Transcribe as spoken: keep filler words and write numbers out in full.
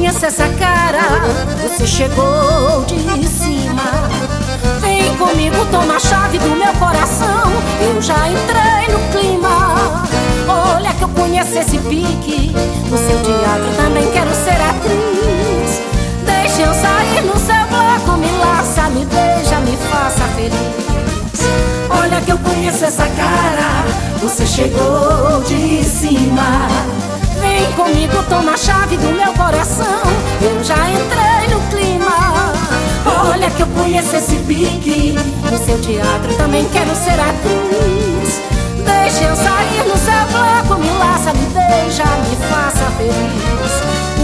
conheço essa cara, você chegou de cima. Vem comigo, toma a chave do meu coração, eu já entrei no clima. Olha que eu conheço esse pique, no seu teatro também quero ser atriz. Deixa eu sair no seu bloco, me laça, me beija, me faça feliz. Olha que eu conheço essa cara, você chegou de cima. Vem comigo, toma a chave do meu coração, eu já entrei no clima. Olha que eu conheço esse pique, no seu teatro também quero ser atriz. Deixa eu sair no seu bloco, me laça, me beija, me faça feliz.